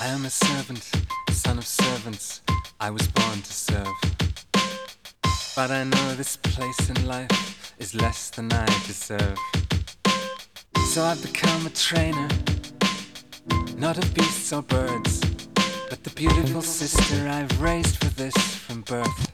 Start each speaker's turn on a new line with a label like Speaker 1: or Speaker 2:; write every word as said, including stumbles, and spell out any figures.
Speaker 1: am a servant, son of servants, I was born to serve. But I know this place in life is less than I deserve. So I've become a trainer, not of beasts or birds, but the beautiful sister I've raised for this from birth.